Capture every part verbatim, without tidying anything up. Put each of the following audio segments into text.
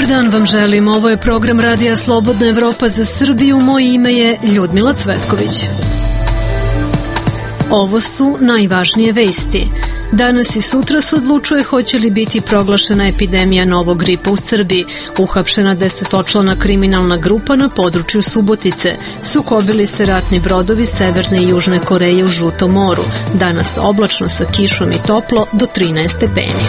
Dobar dan vam želim. Ovo je program Radija Slobodna Evropa za Srbiju. Moje ime je Ljudmila Cvetković. Ovo su najvažnije vesti. Danas i sutra se odlučuje hoće li biti proglašena epidemija novog gripa u Srbiji. Uhapšena desetočlana kriminalna grupa na području Subotice. Sukobili se ratni brodovi Severne i Južne Koreje u Žutom moru. Danas oblačno sa kišom i toplo do trinaest stepeni.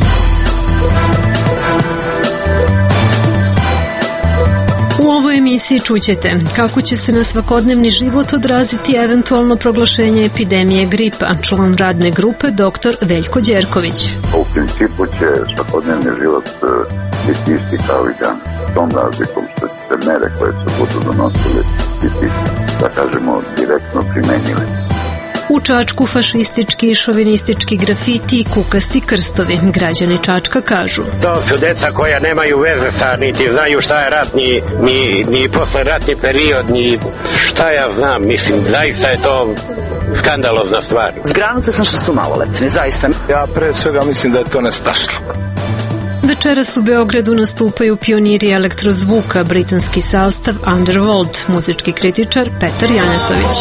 U ovoj emisiji čućete kako će se na svakodnevni život odraziti eventualno proglašenje epidemije gripa. Član radne grupe doktor Veljko Đerković. U principu će svakodnevni život biti isti kao i dan. S tom razlikom što će se mere koje se budu donosile biti, da kažemo, direktno primenjive. U Čačku fašistički i šovinistički grafiti i kukasti krstovi. Građani Čačka kažu: To su deca koja nemaju veze sa, niti znaju šta je rat, ni, ni, ni posleratni period, ni šta ja znam, mislim, zaista je to skandalozna stvar. Zgranute sam što su maloletni, zaista. Ja pre svega mislim da je to nestašluk. Večeras u Beogradu nastupaju pioniri elektrozvuka, britanski sastav Underworld, muzički kritičar Petar Janjatović.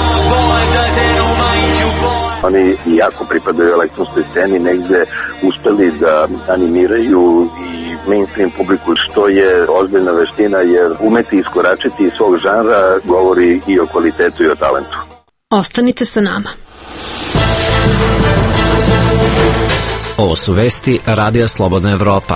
Oni, iako pripadaju elektronskoj sceni, negde uspeli da animiraju i mainstream publiku, što je ozbiljna veština, jer umeti iskoračiti iz svog žanra govori i o kvalitetu i o talentu. Ostanite sa nama. Ovo su vesti Radija Slobodna Evropa.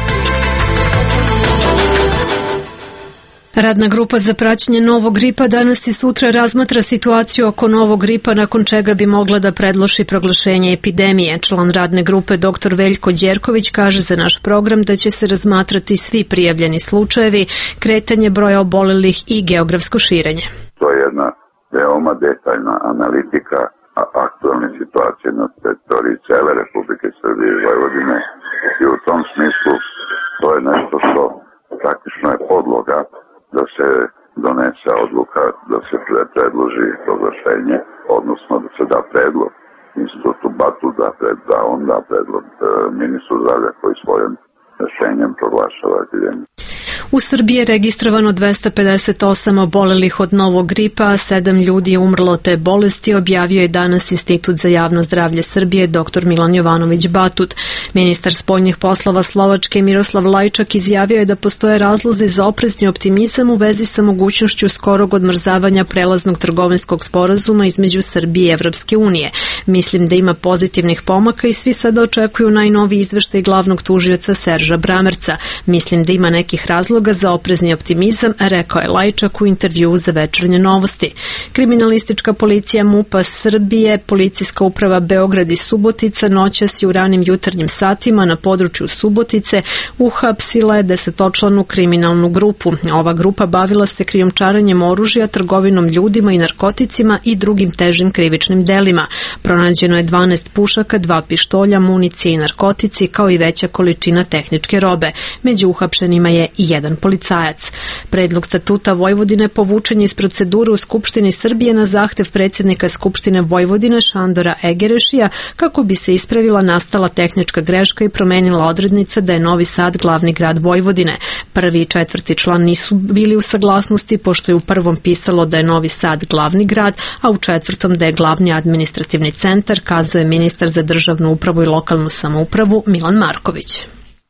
Radna grupa za praćenje novog gripa danas i sutra razmatra situaciju oko novog gripa, nakon čega bi mogla da predloži proglašenje epidemije. Član radne grupe doktor Veljko Đerković kaže za naš program da će se razmatrati svi prijavljeni slučajevi, kretanje broja obolelih i geografsko širenje. To je jedna veoma detaljna analitika aktualne situacije na teritoriji cele Republike Srbije i Vojvodine i u tom smislu to je nešto što praktično je podloga da se donese odluka, da se predloži proglašenje, odnosno da se da predlog institutu Batut, da, pred, da on da predlog e, ministru zdravlja koji svojim rešenjem proglašava epidemiju. U Srbiji je registrovano dvesta pedeset osam obolelih od novog gripa, a sedam ljudi je umrlo od te bolesti, objavio je danas Institut za javno zdravlje Srbije dr Milan Jovanović Batut. Ministar spoljnih poslova Slovačke Miroslav Lajčak izjavio je da postoje razlozi za oprezni optimizam u vezi sa mogućnošću skorog odmrzavanja prelaznog trgovinskog sporazuma između Srbije i Evropske unije. Mislim da ima pozitivnih pomaka i svi sada očekuju najnoviji izveštaj glavnog tužioca Serža Bramerca. Mislim da ima nekih razloga za oprezni optimizam, rekao je Lajčak u intervjuu za Večernje novosti. Kriminalistička policija MUP-a Srbije, policijska uprava Beograd i Subotica noćas i u ranim jutarnjim satima na području Subotice uhapsila je desetočlanu kriminalnu grupu. Ova grupa bavila se krijumčarenjem oružja, trgovinom ljudima i narkoticima i drugim težim krivičnim delima. Pronađeno je dvanaest pušaka, dva pištolja, municije i narkotici, kao i veća količina tehničke robe. Među uhapšenima je i jedan policajac. Predlog statuta Vojvodine povučen je iz procedure u Skupštini Srbije na zahtev predsjednika Skupštine Vojvodine Šandora Egerešija kako bi se ispravila nastala tehnička greška i promenila odrednica da je Novi Sad glavni grad Vojvodine. Prvi i četvrti član nisu bili u saglasnosti, pošto je u prvom pisalo da je Novi Sad glavni grad, a u četvrtom da je glavni administrativni centar, kazao je ministar za državnu upravu i lokalnu samoupravu Milan Marković.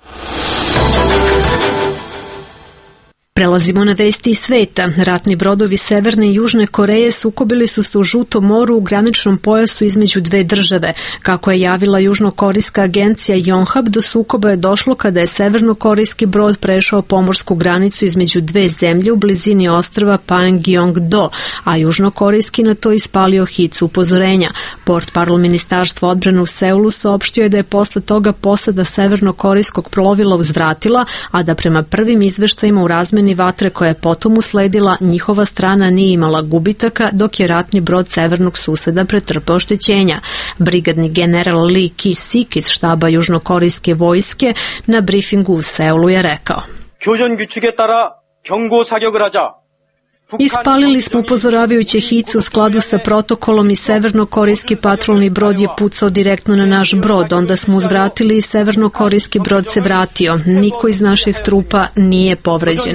Prelazimo na vesti iz sveta. Ratni brodovi Severne i Južne Koreje sukobili su se u Žutom moru u graničnom pojasu između dve države. Kako je javila južnokorejska agencija Yonhap, do sukoba je došlo kada je severnokorejski brod prešao pomorsku granicu između dve zemlje u blizini ostrva Pangyongdo, a južnokorejski na to ispalio hic upozorenja. Portparol Ministarstva odbrane u Seulu saopštio je da je posle toga posada severnokorejskog plovila uzvratila, a da prema prvim izveštajima u razmeni vatre koja je potom usledila, njihova strana nije imala gubitaka, dok je ratni brod severnog suseda pretrpeo oštećenja. Brigadni general Lee Ki-sik iz štaba južnokorejske vojske na brifingu u Seulu je rekao: 교전 규칙에 따라 경고 사격을 하자 Ispalili smo upozoravajuće hice u skladu sa protokolom i severnokorejski patrolni brod je pucao direktno na naš brod. Onda smo uzvratili i severnokorejski brod se vratio. Niko iz naših trupa nije povređen.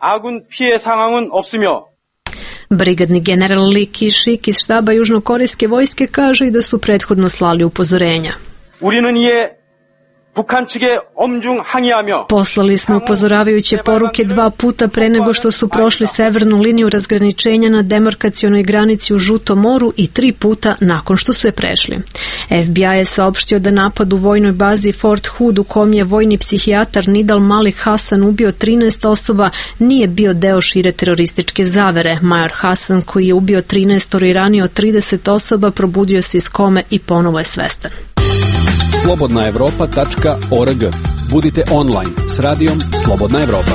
Brigadni general Lee Ki-shik iz štaba južnokorejske vojske kaže i da su prethodno slali upozorenja. Poslali smo upozoravajuće poruke dva puta pre nego što su prošli severnu liniju razgraničenja na demarkacionoj granici u Žutom moru i tri puta nakon što su je prešli. F B I je saopštio da napad u vojnoj bazi Fort Hood u kom je vojni psihijatar Nidal Malik Hasan ubio trinaest osoba nije bio deo šire terorističke zavere. Major Hasan, koji je ubio trinaest i ranio trideset osoba, probudio se iz kome i ponovo je svestan. slobodna evropa tačka org. Budite online s radijom Slobodna Evropa.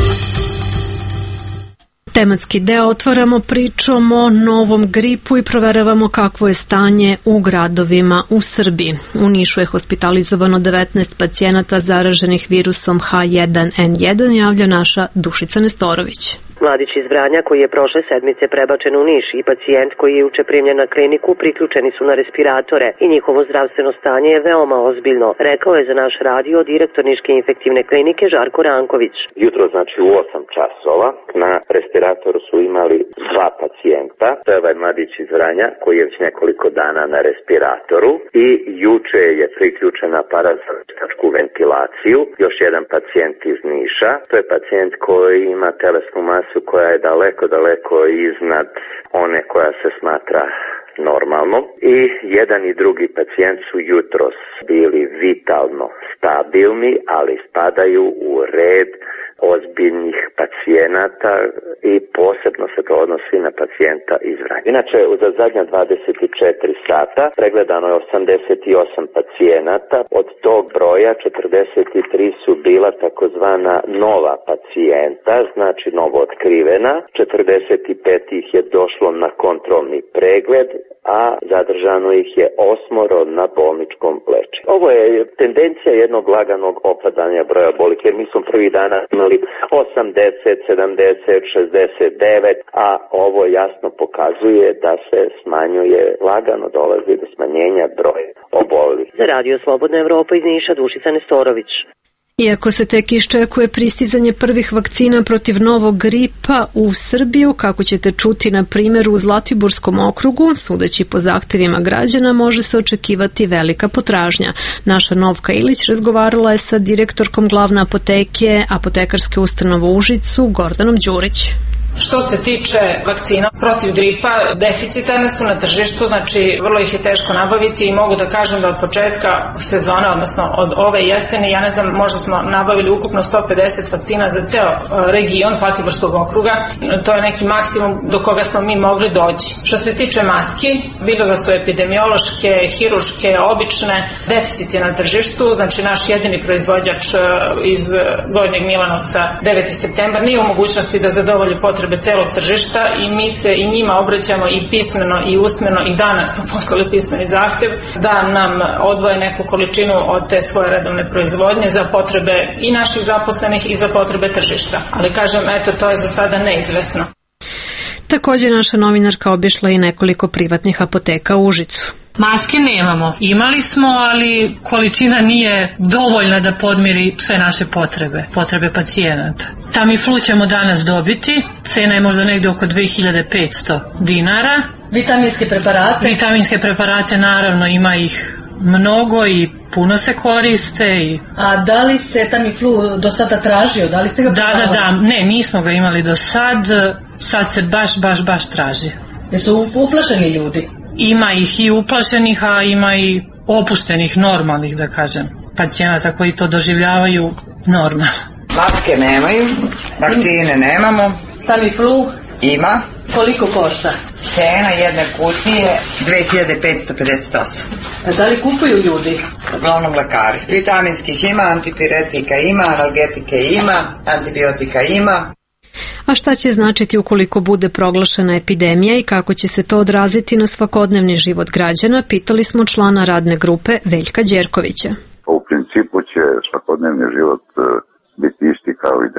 Tematski deo otvaramo pričom o novom gripu i proveravamo kakvo je stanje u gradovima u Srbiji. U Nišu je hospitalizovano devetnaest pacijenata zaraženih virusom H jedan N jedan, javlja naša Dušica Nestorović. Mladić iz Vranja koji je prošle sedmice prebačen u Niš i pacijent koji je juče primljen na kliniku priključeni su na respiratore i njihovo zdravstveno stanje je veoma ozbiljno, rekao je za naš radio direktor Niške infektivne klinike Žarko Ranković. Jutro, znači u osam časova, na respiratoru su imali dva pacijenta. To je ovaj mladić iz Vranja koji je već nekoliko dana na respiratoru i juče je priključen aparat za veštačku ventilaciju. Još jedan pacijent iz Niša. To je pacijent koji ima telesnu masu koja je daleko, daleko iznad one koja se smatra normalno. I jedan i drugi pacijent su jutros bili vitalno stabilni, ali spadaju u red ozbiljnih pacijenata i posebno se to odnosi na pacijenta iz Vranja. Inače, za zadnja dvadeset četiri sata pregledano je osamdeset osam pacijenata, od tog broja četrdeset tri su bila takozvana nova pacijenta, znači novo otkrivena, četrdeset pet ih je došlo na kontrolni pregled, a zadržano ih je osmoro na bolničkom lečenju. Ovo je tendencija jednog laganog opadanja broja bolih, jer mi smo prvi dana imali osamdeset, sedamdeset, šezdeset devet, a ovo jasno pokazuje da se smanjuje, lagano dolazi do smanjenja broja obolelih. Za Radio Slobodna Evropa iz Niša, Dušica Nestorović. Iako se tek iščekuje pristizanje prvih vakcina protiv novog gripa u Srbiju, kako ćete čuti na primjeru u Zlatiborskom okrugu, sudeći po zahtevima građana, može se očekivati velika potražnja. Naša Novka Ilić razgovarala je sa direktorkom glavne apoteke apotekarske ustanove u Užicu, Gordanom Đurić. Što se tiče vakcina protiv gripa, deficitarne su na tržištu, znači vrlo ih je teško nabaviti i mogu da kažem da od početka sezone, odnosno od ove jeseni, ja ne znam, možda smo nabavili ukupno sto pedeset vakcina za ceo region Zlatiborskog okruga. To je neki maksimum do koga smo mi mogli doći. Što se tiče maski, bilo da su epidemiološke, hiruške, obične, deficit je na tržištu, znači naš jedini proizvođač iz Gornjeg Milanovca, deveti septembar, nije u mogućnosti da zadovolji potrebe celog tržišta i mi se i njima obraćamo i pismeno i usmeno i danas smo poslali pismeni zahtev da nam odvoje neku količinu od te svoje redovne proizvodnje za potrebe i naših zaposlenih i za potrebe tržišta. Ali kažem, eto, to je za sada neizvesno. Također naša novinarka obišla i nekoliko privatnih apoteka u Užicu. Maske nemamo. Imali smo, ali količina nije dovoljna da podmiri sve naše potrebe, potrebe pacijenata. Tamiflu ćemo danas dobiti, cena je možda negde oko dve hiljade petsto dinara. Vitaminske preparate? Vitaminske preparate, naravno, ima ih mnogo i puno se koriste. I... A da li se Tamiflu do sada tražio? Da li ste ga da, da, da, ne, nismo ga imali do sad, sad se baš, baš, baš traži. Jesu uplašeni ljudi? Ima ih i uplašenih, a ima i opuštenih, normalnih, da kažem, pacijenata koji to doživljavaju normalno. Maske nemaju, vakcine nemamo. Tamiflu? Ima. Koliko košta? Cena jedne kutije dve hiljade petsto pedeset osam. A da li kupuju ljudi? Uglavnom lekari. Vitaminskih ima, antipiretika ima, analgetike ima, antibiotika ima. A šta će značiti ukoliko bude proglašena epidemija i kako će se to odraziti na svakodnevni život građana, pitali smo člana radne grupe Veljka Đerkovića. U principu će svakodnevni život biti isti kao i danas.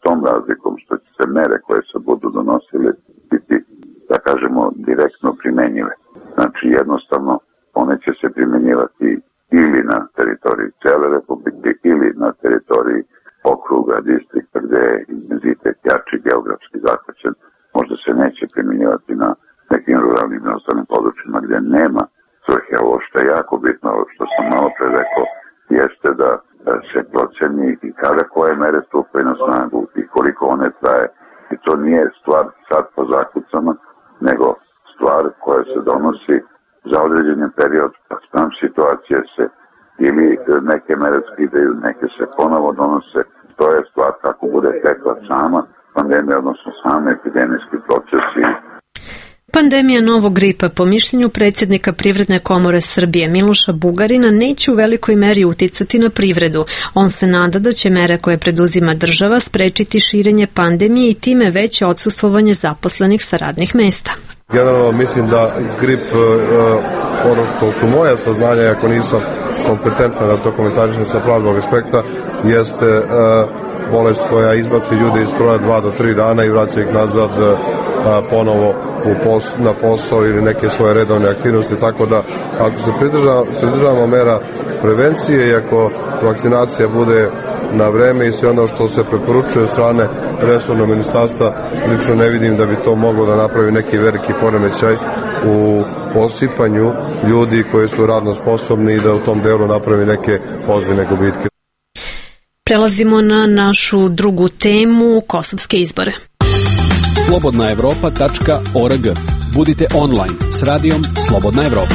tom razlikom što će se mere koje se budu donosile biti, da kažemo, direktno primenjive. Znači jednostavno one će se primenjivati ili na teritoriji cele republike ili na teritoriji okruga, distrikta gde je intenzitet jači geografski zahvaćen. Možda se neće primenjivati na nekim ruralnim i ostalim područjima gde nema svrhe. Ovo što je jako bitno, što sam malo pre rekao, jeste da se proceni i kada koje mere stupaju na snagu i koliko one traje. I to nije stvar sad po zakucama, nego stvar koja se donosi za određen period, pa spram situacije se ili neke mere skidaju, neke se ponovo donose. To je stvar kako bude tekla sama pandemija, odnosno same epidemijski procesi. Pandemija novog gripa, po mišljenju predsjednika Privredne komore Srbije Miloša Bugarina, neće u velikoj meri uticati na privredu. On se nada da će mere koje preduzima država sprečiti širenje pandemije i time veće odsustvovanje zaposlenih sa radnih mesta. Generalno mislim da grip, ono što su moja saznanja, ako nisam kompetentan da to komentarišem sa pravnog aspekta, jeste bolest koja izbaci ljude iz stroja dva do tri dana i vraća ih nazad ponovo u pos, na posao ili neke svoje redovne aktivnosti, tako da ako se pridržavamo, pridržavamo mera prevencije i ako vakcinacija bude na vreme i sve ono što se preporučuje od strane resornog ministarstva, lično ne vidim da bi to moglo da napravi neki veliki poremećaj u posipanju ljudi koji su radno sposobni i da u tom delu napravi neke ozbiljne gubitke. Prelazimo na našu drugu temu, kosovske izbore. slobodna evropa tačka org. Budite online s radijom Slobodna Evropa.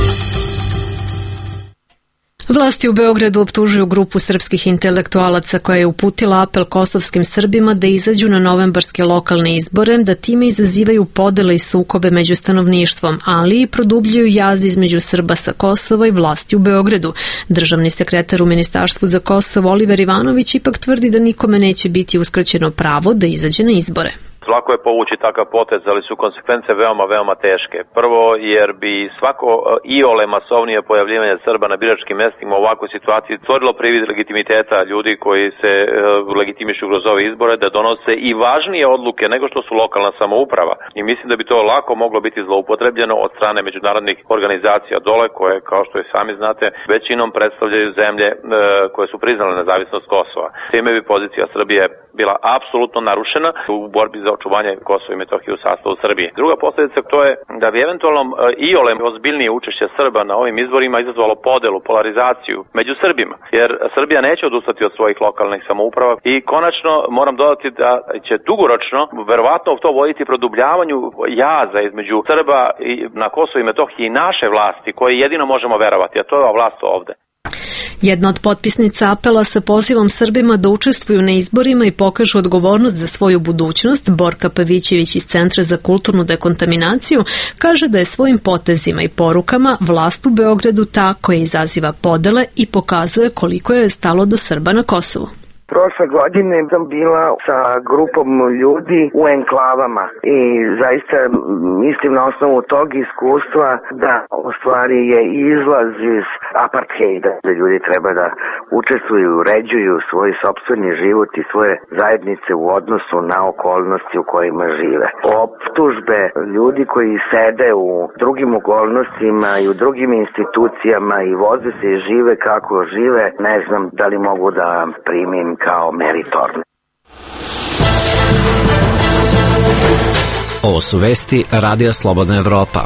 Vlasti u Beogradu optužuju grupu srpskih intelektualaca koja je uputila apel kosovskim Srbima da izađu na novembarske lokalne izbore, da time izazivaju podele i sukobe među stanovništvom, ali i produbljuju jaz između Srba sa Kosova i vlasti u Beogradu. Državni sekretar u Ministarstvu za Kosovo Oliver Ivanović ipak tvrdi da nikome neće biti uskraćeno pravo da izađe na izbore. Lako je povući takav potez, ali su konsekvence veoma, veoma teške. Prvo, jer bi svako iole masovnije pojavljivanje Srba na biračkim mestima u ovakvoj situaciji stvorilo privid legitimiteta ljudi koji se uh, legitimišu kroz ove izbore, da donose i važnije odluke nego što su lokalna samouprava. I mislim da bi to lako moglo biti zloupotrebljeno od strane međunarodnih organizacija dole, koje, kao što i sami znate, većinom predstavljaju zemlje uh, koje su priznale nezavisnost Kosova. Time bi pozicija Srbije bila apsolutno narušena u borbi za očuvanje Kosova i Metohije u sastavu Srbije. Druga posljedica to je da bi eventualno iole ozbiljnije učešće Srba na ovim izborima izazvalo podelu, polarizaciju među Srbima, jer Srbija neće odustati od svojih lokalnih samouprava i konačno moram dodati da će dugoročno verovatno to voditi produbljavanju jaza između Srba na Kosovu i Metohiji i naše vlasti koje jedino možemo verovati, a to je ova vlast ovde. Jedna od potpisnica apela sa pozivom Srbima da učestvuju na izborima i pokažu odgovornost za svoju budućnost, Borka Pavićević iz Centra za kulturnu dekontaminaciju, kaže da je svojim potezima i porukama vlast u Beogradu ta koja izaziva podele i pokazuje koliko je stalo do Srba na Kosovu. Prošle godine sam bila sa grupom ljudi u enklavama i zaista mislim na osnovu tog iskustva da u stvari je izlaz iz apartheida, da ljudi treba da učestvuju, uređuju svoj sopstveni život i svoje zajednice u odnosu na okolnosti u kojima žive. Optužbe ljudi koji sede u drugim okolnostima i u drugim institucijama i voze se i žive kako žive, ne znam da li mogu da primim kao meritorne. Ovo su vesti Radija Slobodna Evropa.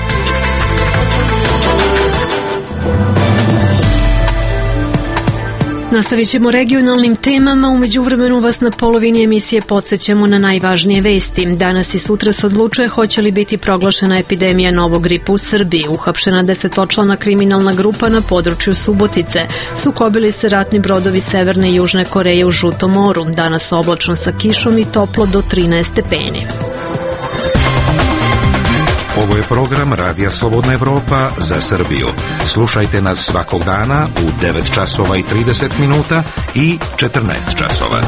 Nastavit ćemo regionalnim temama, u međuvremenu vas na polovini emisije podsjećamo na najvažnije vesti. Danas i sutra se odlučuje hoće li biti proglašena epidemija novog gripa u Srbiji. Uhapšena desetočlana kriminalna grupa na području Subotice. Sukobili se ratni brodovi Severne i Južne Koreje u Žutom moru. Danas oblačno sa kišom i toplo do trinaest stepeni. Ovo je program Radija Slobodna Evropa za Srbiju. Slušajte nas svakog dana u devet časova i trideset minuta i četrnaest časova.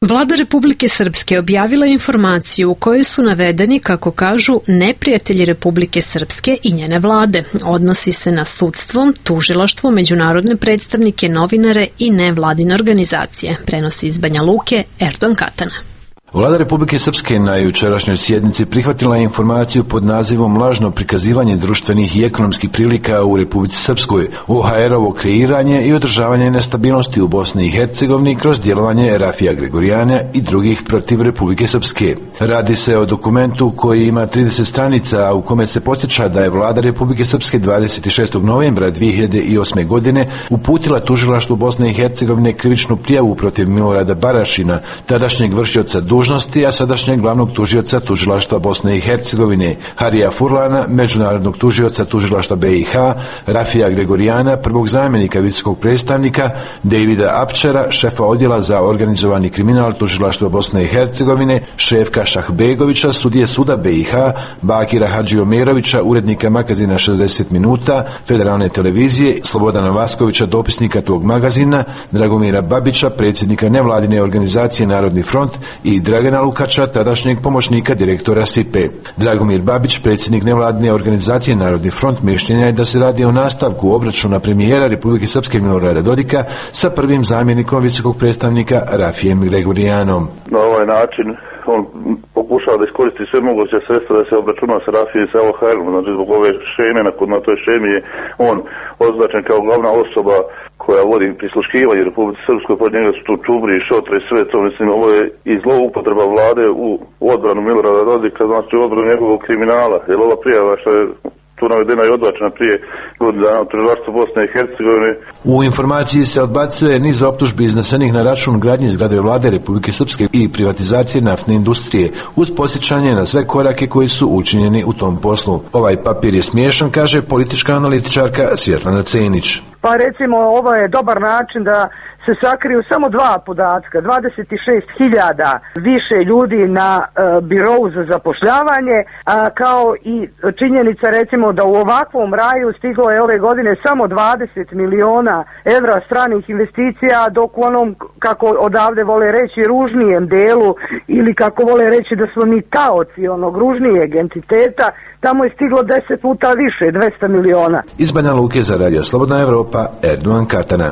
Vlada Republike Srpske objavila informaciju u kojoj su navedeni, kako kažu, neprijatelji Republike Srpske i njene vlade. Odnosi se na sudstvo, tužilaštvo, međunarodne predstavnike, novinare i nevladine organizacije. Prenosi iz Banja Luke Erdogan Katana. Vlada Republike Srpske na jučerašnjoj sjednici prihvatila je informaciju pod nazivom Lažno prikazivanje društvenih i ekonomskih prilika u Republici Srpskoj, O H R-ovo kreiranje i održavanje nestabilnosti u Bosni i Hercegovini kroz djelovanje Rafija Gregorijana i drugih protiv Republike Srpske. Radi se o dokumentu koji ima trideset stranica, a u kome se podsjeća da je Vlada Republike Srpske dvadeset šestog novembra dvije hiljade osme. godine uputila tužilaštvu Bosne i Hercegovine krivičnu prijavu protiv Milorada Barašina, tadašnjeg vršioca dužnosti, a sadašnjeg glavnog tužioca tužilaštva Bosne i Hercegovine, Harija Furlana, međunarodnog tužioca tužilaštva B i H, Rafija Gregorijana, prvog zamjenika visokog predstavnika, Davida Apčara, šefa odjela za organizovani kriminal tužilaštva Bosne i Hercegovine, Šefka Šahbegovića, sudije suda B i H, Bakira Hadžiomerovića, urednika magazina šezdeset minuta, Federalne televizije, Slobodana Vaskovića, dopisnika tog magazina, Dragomira Babića, predsjednika nevladine organizacije Narodni front i Dragana Lukača, tadašnjeg pomoćnika direktora S I P E. Dragomir Babić, predsjednik nevladine organizacije Narodni front, mišljenja je da se radi o nastavku obračuna premijera Republike Srpske Milorada Dodika sa prvim zamjenikom visokog predstavnika Rafijem Gregorijanom. Na ovaj način on pokušava da iskoristi sve moguće sredstva da se obračuna sa Rafijem i sa O H R-om, znači zbog ove šeme, na toj šemi je on označen kao glavna osoba koja vodi prisluškivanje Republike Srpskoj, pod njega su tu čubri i šotre i sve to, mislim, ovo je i zloupotreba vlade u odbranu Milorada Dodika, znači u odbranu njegovog kriminala, jer ova prijava što je tu navedena i odbačena prije godinu dana od tužilaštva Bosne i Hercegovine. U informaciji se odbacuje niz optužbi iznesenih na račun gradnje zgrade vlade Republike Srpske i privatizacije naftne industrije, uz podsjećanje na sve korake koji su učinjeni u tom poslu. Ovaj papir je smiješan, kaže politička analitičarka Svjetlana Cenić. Pa recimo ovo je dobar način da se sakriju samo dva podatka, dvadeset šest hiljada više ljudi na e, birovu za zapošljavanje, a, kao i činjenica recimo da u ovakvom raju stiglo je ove godine samo dvadeset miliona evra stranih investicija, dok u onom, kako odavde vole reći, ružnijem delu ili kako vole reći da smo mi taoci onog ružnijeg entiteta, tamo je stiglo deset puta više, dvesta miliona. Iz Banja Luke za Radio Slobodna Evropa, Erdogan Katana.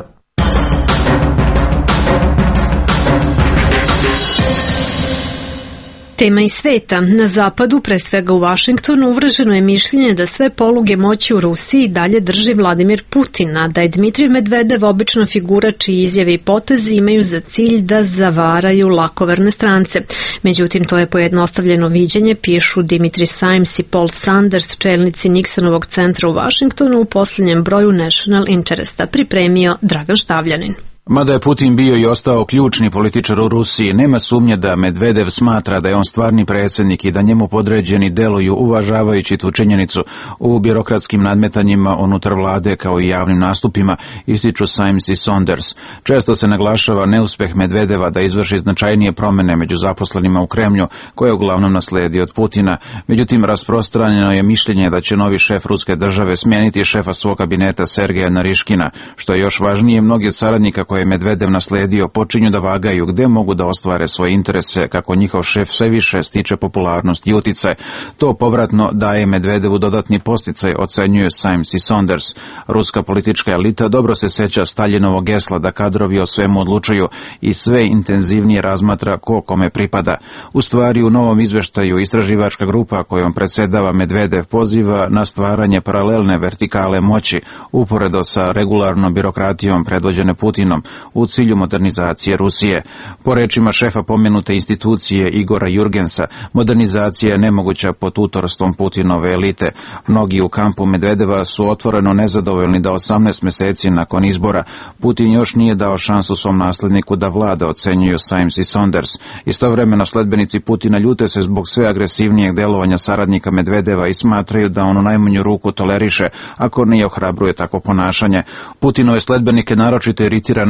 Tema iz sveta. Na zapadu, pre svega u Vašingtonu, uvrženo je mišljenje da sve poluge moći u Rusiji dalje drži Vladimir Putin, a da je Dmitrij Medvedev obična figura čiji izjave i potezi imaju za cilj da zavaraju lakoverne strance. Međutim, to je pojednostavljeno viđenje, pišu Dimitri Simes i Paul Sanders, čelnici Nixonovog centra u Vašingtonu, u posljednjem broju National Interesta, pripremio Dragan Štavljanin. Mada je Putin bio i ostao ključni političar u Rusiji, nema sumnje da Medvedev smatra da je on stvarni predsjednik i da njemu podređeni deluju uvažavajući tu činjenicu u birokratskim nadmetanjima unutar vlade kao i javnim nastupima, ističu Simes i Saunders. Često se naglašava neuspeh Medvedeva da izvrši značajnije promjene među zaposlenima u Kremlju, koje uglavnom nasledi od Putina. Međutim, rasprostranjeno je mišljenje da će novi šef ruske države smijeniti šefa svog kabineta Sergeja Nariškina. Što je još važnije, mnogi saradnika koje je Medvedev nasledio počinju da vagaju gde mogu da ostvare svoje interese kako njihov šef sve više stiče popularnost i uticaj. To povratno daje Medvedevu dodatni posticaj, ocenjuju Simes i Saunders. Ruska politička elita dobro se seća Staljinovog gesla da kadrovi o svemu odlučuju i sve intenzivnije razmatra ko kome pripada. U stvari, u novom izveštaju istraživačka grupa kojom predsjedava Medvedev poziva na stvaranje paralelne vertikale moći uporedo sa regularnom birokratijom predvođene Putinom u cilju modernizacije Rusije. Po rečima šefa pomenute institucije Igora Jurgensa, modernizacija je nemoguća pod utorstvom Putinove elite. Mnogi u kampu Medvedeva su otvoreno nezadovoljni da osamnaest mjeseci nakon izbora Putin još nije dao šansu svom nasledniku da vlada, ocenjuju Simes i Saunders. Istovremeno sledbenici Putina ljute se zbog sve agresivnijeg delovanja saradnika Medvedeva i smatraju da on u najmanju ruku toleriše, ako ne ohrabruje takvo ponašanje. Putinove sledbenike naročito iritira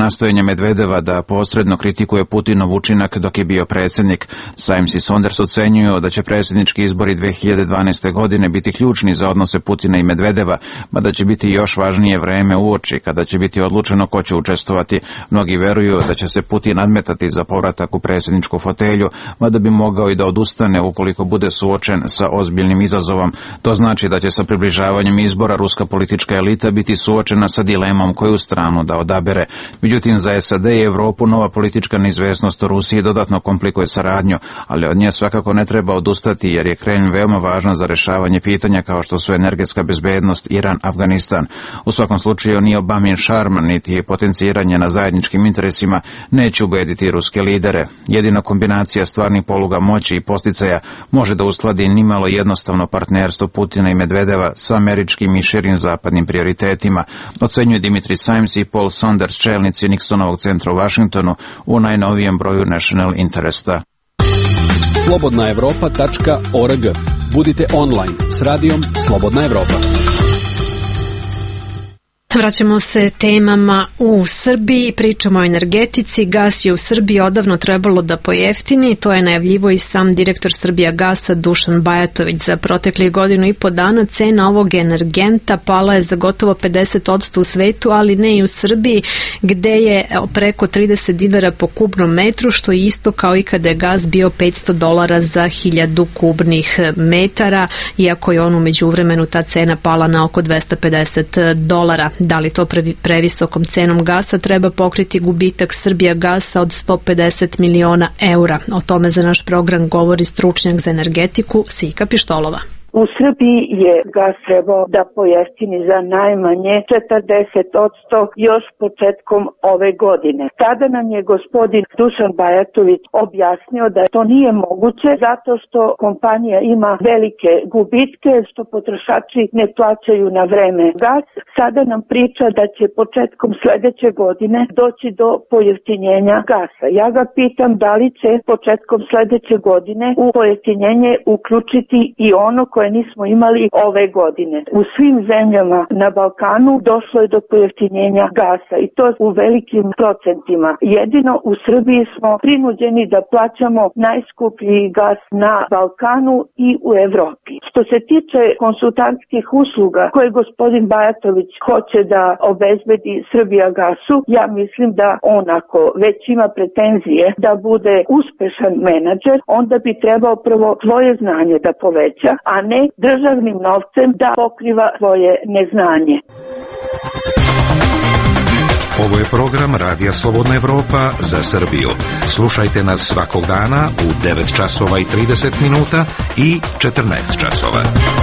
nastojanja Medvedeva da posredno kritikuje Putinov učinak dok je bio predsjednik. Symes i Saunders ocenjuju da će predsjednički izbori dve hiljade dvanaeste. godine biti ključni za odnose Putina i Medvedeva, mada će biti još važnije vreme uoči kada će biti odlučeno ko će učestvovati. Mnogi veruju da će se Putin nadmetati za povratak u predsjedničku fotelju, mada bi mogao i da odustane ukoliko bude suočen sa ozbiljnim izazovom. To znači da će sa približavanjem izbora ruska politička elita biti suočena sa dilemom koju stranu da odabere. Međutim, za S A D i Evropu nova politička neizvesnost u Rusiji dodatno komplikuje saradnju, ali od nje svakako ne treba odustati jer je Kremlj veoma važan za rešavanje pitanja kao što su energetska bezbednost, Iran, Afganistan. U svakom slučaju ni Obamin šarm, niti potenciranje na zajedničkim interesima neće ubediti ruske lidere. Jedina kombinacija stvarnih poluga moći i posticaja može da uskladi nimalo jednostavno partnerstvo Putina i Medvedeva sa američkim i širim zapadnim prioritetima, ocenjuje Dimitri Symes i Paul Saunders, čelnici Nixonovog centra u Vašingtonu, u najnovijem broju National Interesta. slobodna evropa tačka org. Budite online s radijom Slobodna Evropa. Vraćamo se temama u Srbiji, pričamo o energetici. Gas je u Srbiji odavno trebalo da pojeftini, to je najavljivo i sam direktor Srbijagasa Dušan Bajatović. Za proteklih godinu i po dana cena ovog energenta pala je za gotovo pedeset posto u svetu, ali ne i u Srbiji, gde je preko trideset dinara po kubnom metru, što je isto kao i kada je gas bio petsto dolara za hiljadu kubnih metara, iako je on u međuvremenu ta cena pala na oko dvesta pedeset dolara. Da li to previsokom cenom gasa treba pokriti gubitak Srbijagasa od sto pedeset miliona eura? O tome za naš program govori stručnjak za energetiku Sika Pištolova. U Srbiji je gas trebao da pojeftini za najmanje četrdeset posto još početkom ove godine. Tada nam je gospodin Dušan Bajatović objasnio da to nije moguće zato što kompanija ima velike gubitke, što potrošači ne plaćaju na vreme gas. Sada nam priča da će početkom sledeće godine doći do pojeftinjenja gasa. Ja ga pitam da li će početkom sledeće godine u pojeftinjenje uključiti i ono koje nismo imali ove godine. U svim zemljama na Balkanu došlo je do pojeftinjenja gasa i to u velikim procentima. Jedino u Srbiji smo prinuđeni da plaćamo najskuplji gas na Balkanu i u Evropi. Što se tiče konsultantskih usluga koje gospodin Bajatović hoće da obezbedi Srbijagasu, ja mislim da on ako već ima pretenzije da bude uspešan menadžer, onda bi trebao prvo svoje znanje da poveća, a ne državnim novcem da pokriva svoje neznanje. Ovo je program Radija Slobodna Evropa za Srbiju. Slušajte nas svakog dana u devet časova i trideset minuta i četrnaest časova.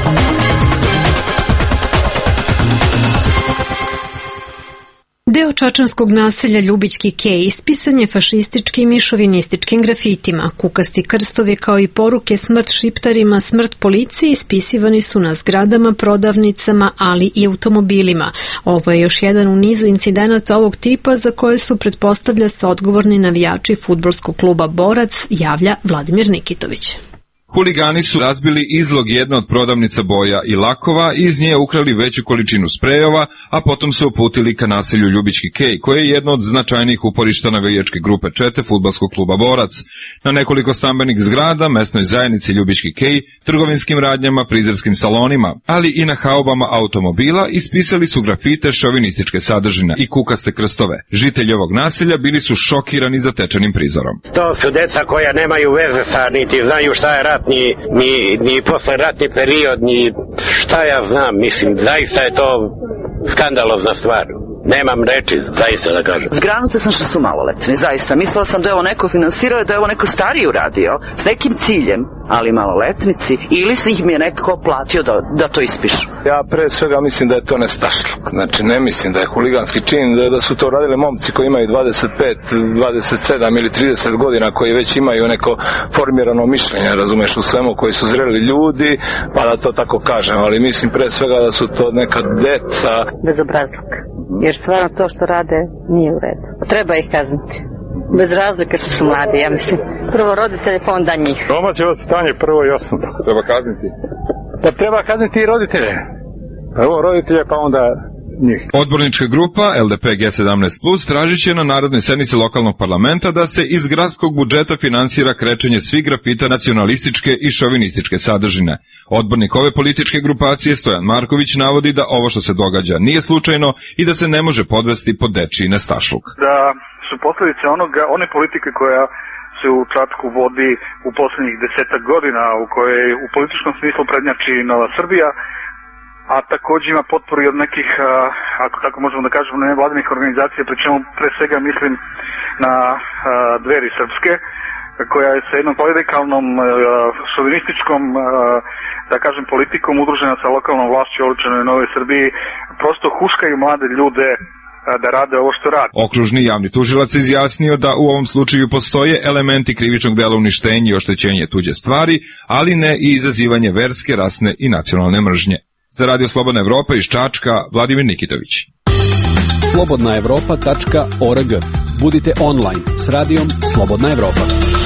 Deo čačanskog naselja Ljubićki kej ispisan je fašističkim i šovinističkim grafitima. Kukasti krstovi kao i poruke smrt šiptarima, smrt policiji ispisivani su na zgradama, prodavnicama, ali i automobilima. Ovo je još jedan u nizu incidenata ovog tipa za koje su, pretpostavlja se, odgovorni navijači fudbalskog kluba Borac, javlja Vladimir Nikitović. Huligani su razbili izlog jedne od prodavnica boja i lakova i iz nje ukrali veću količinu sprejova, a potom se uputili ka naselju Ljubićki kej, koje je jedno od značajnijih uporišta navijačke grupe čete fudbalskog kluba Borac. Na nekoliko stambenih zgrada, mesnoj zajednici Ljubićki kej, trgovinskim radnjama, frizerskim salonima, ali i na haubama automobila ispisali su grafite šovinističke sadržine i kukaste krstove. Žitelji ovog naselja bili su šokirani zatečenim prizorom. To su deca koja nemaju veze sa, niti znaju šta je rat, Ni, ni, ni posle ratni period, ni šta ja znam, mislim, zaista je to skandalozna stvar. Nemam reči, zaista da kažem. Zgranuta sam što su maloletni, zaista. Mislila sam da je ovo neko finansirao, da je ovo neko stariji uradio, s nekim ciljem, ali maloletnici, ili se ih mi je nekako platio da, da to ispišu. Ja pre svega mislim da je to nestašluk. Znači, ne mislim da je huliganski čin, da, da su to radili momci koji imaju dvadeset pet, dvadeset sedam ili trideset godina, koji već imaju neko formirano mišljenje, razumeš, u svemu, koji su zreli ljudi, pa da to tako kažem, ali mislim pre svega da su to neka deca. Bezobrazluk. Jer stvarno to što rade nije u redu. Treba ih kazniti. Bez razlike što su mladi, ja mislim. Prvo roditelje, pa onda njih. Domaće stanje prvo i osnovno. Treba kazniti? Da treba kazniti i roditelje. Prvo roditelje, pa onda njih. Odbornička grupa L D P G sedamnaest plus tražit će na narodnoj sednici lokalnog parlamenta da se iz gradskog budžeta finansira krečenje svih grafita nacionalističke i šovinističke sadržine. Odbornik ove političke grupacije Stojan Marković navodi da ovo što se događa nije slučajno i da se ne može podvesti pod dečiji nestašluk. Da su posljedice onoga, one politike koja se u Čačku vodi u poslednjih desetak godina, u kojoj u političkom smislu prednjači Nova Srbija, a takođe ima potporu i od nekih, ako tako možemo da kažemo, nevladinih organizacija, pri čemu pre svega mislim na Dveri srpske, koja je sa jednom radikalnom šovinističkom, da kažem, politikom udružena sa lokalnom vlašću oličenoj u Novoj Srbiji, prosto huškaju mlade ljude da rade ovo što rade. Okružni javni tužilac izjasnio da u ovom slučaju postoje elementi krivičnog dela uništenja i oštećenja tuđe stvari, ali ne i izazivanje verske, rasne i nacionalne mržnje. Za Radio Slobodna Evropa iz Čačka, Vladimir Nikitović. slobodna evropa tačka org. Budite online s radijom Slobodna Evropa.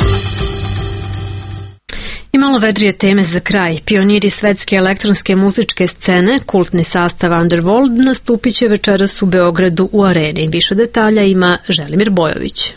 I malo vedrije teme za kraj. Pioniri svetske elektronske muzičke scene, kultni sastav Underworld, nastupit će večeras u Beogradu u Areni. Više detalja ima Želimir Bojović.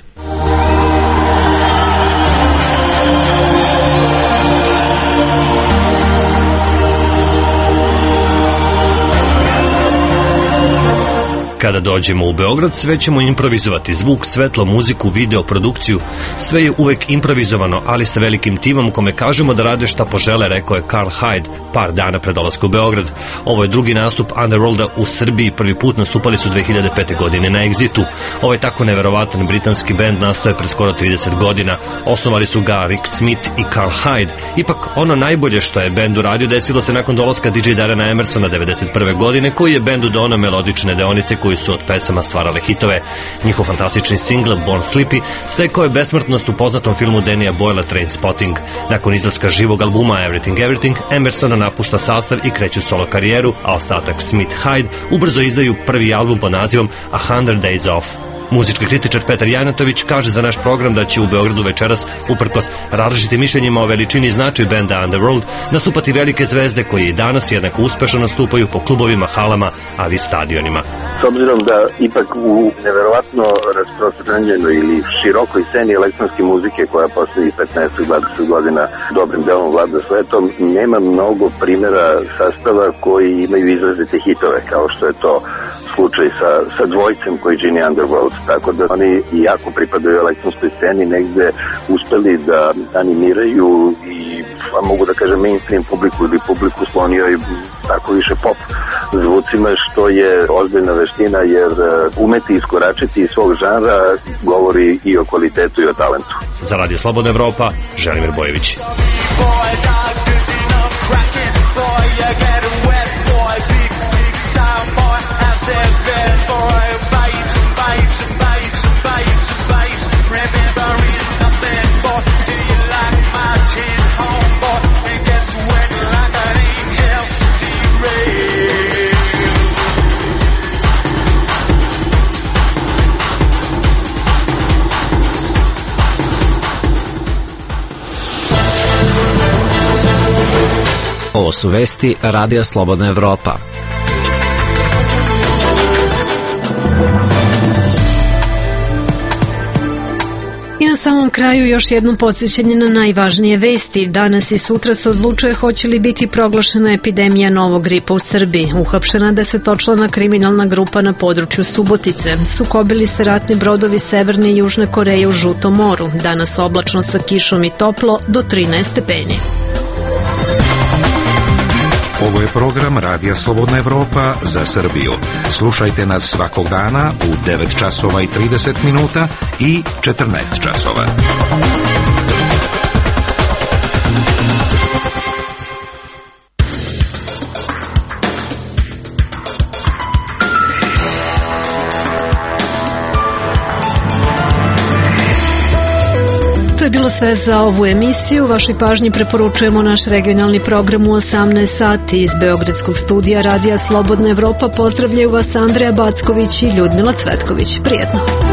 Kada dođemo u Beograd, sve ćemo improvizovati. Zvuk, svetlo, muziku, video, produkciju. Sve je uvek improvizovano, ali sa velikim timom kome kažemo da rade šta požele, rekao je Karl Hyde par dana pred dolaskom u Beograd. Ovo je drugi nastup Underworlda u Srbiji. Prvi put nastupali su dve hiljade pete. godine na Exitu. Ovaj tako neverovatan britanski bend nastaje pre skoro trideset godina. Osnovali su ga Rick Smith i Karl Hyde. Ipak ono najbolje što je bend uradio desilo se nakon dolaska D J Darrena Emersona devedeset prve. godine, koji je bendu donao melodične deonice koji su od pesama stvarale hitove. Njihov fantastični singl Born Slippy stekao je besmrtnost u poznatom filmu Danija Boyla Trainspotting. Nakon izlaska živog albuma Everything Everything, Emerson napušta sastav i kreću solo karijeru, a ostatak Smith Hyde ubrzo izdaju prvi album pod nazivom A Hundred Days Off. Muzički kritičar Petar Janatović kaže za naš program da će u Beogradu večeras, uprkos različitim mišljenjima o veličini i značaju benda Underworld, nastupati velike zvezde koje i danas jednako uspešno nastupaju po klubovima, halama, ali i stadionima. S obzirom da ipak u neverovatno rasprostranjenoj ili širokoj sceni elektronske muzike koja poslednjih petnaest do dvadeset godina dobrim delom vlada svetom, nema mnogo primjera sastava koji imaju izrazite hitove, kao što je to slučaj sa, sa dvojcem koji čini Underworld. Tako da oni jako pripadaju elektronskoj sceni, negde uspeli da animiraju i, a mogu da kažem, mainstream publiku ili publiku sklonio i tako više pop zvucima, što je ozbiljna veština, jer umeti iskoračiti iz svog žanra govori i o kvalitetu i o talentu. Za Radio Slobodna Evropa, Želimir Bojović. Ovo su vesti Radija Slobodna Evropa. I na samom kraju još jednom podsjećanje na najvažnije vesti. Danas i sutra se odlučuje hoće li biti proglašena epidemija novog gripa u Srbiji. Uhapšena desetočlana kriminalna grupa na području Subotice. Sukobili se ratni brodovi Severne i Južne Koreje u Žutom moru. Danas oblačno sa kišom i toplo do trinaest stepeni. Ovo je program Radija Slobodna Evropa za Srbiju. Slušajte nas svakog dana u devet časova i trideset minuta i četrnaest časova. To je bilo sve za ovu emisiju. Vašoj pažnji preporučujemo naš regionalni program u osamnaest sati. Iz Beogradskog studija Radija Slobodna Evropa pozdravljaju vas Andreja Backović i Ljudmila Cvetković. Prijetno!